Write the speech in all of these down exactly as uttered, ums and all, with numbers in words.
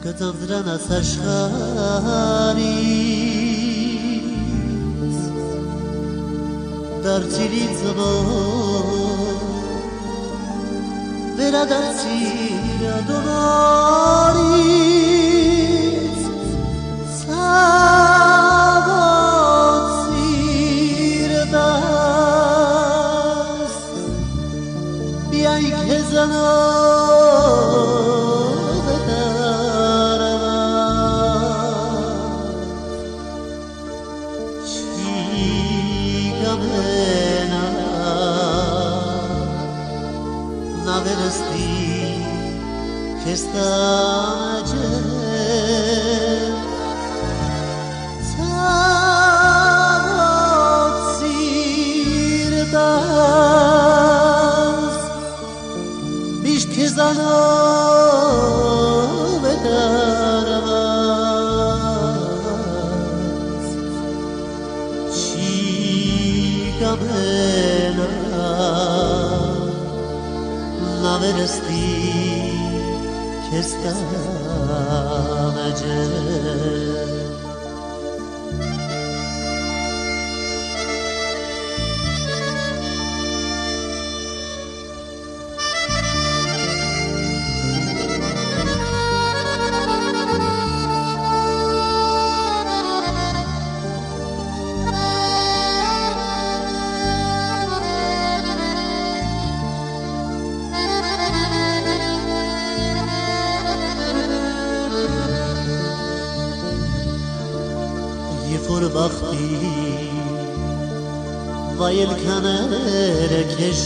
կծանձրանաս աշխարից, դարձիր ինձ ով, վերադարձիր դոնորից, ցավոտ սիրտս, միայն քեզանով է տարված, չի կամենա նա վերստի քեզ տանջել, ցավոտ սիրտս, միշտ քեզանով է տարված, չի կամենա նա վերստի քեզ տանջել։ Երբ որ բախտի վայելքները քեզ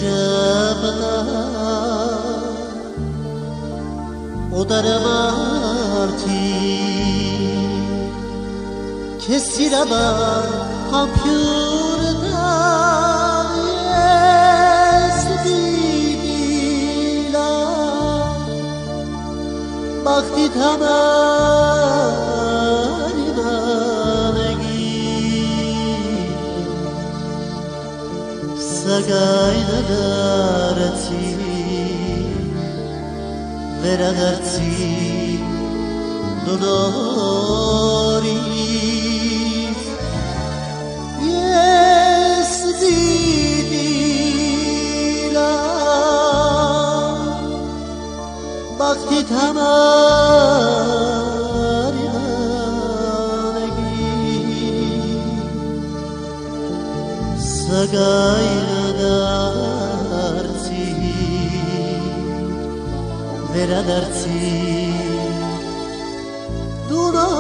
շպտան, օտարամարտիկ քեզ սիրաբար համբյուր տան, ես պիտի լավ բախտիդ համար սակայն դարձի, վերադարձի դոնորից, ես պիտի լավ բախտիդ համար սակայն դարձի, վերադարձի դու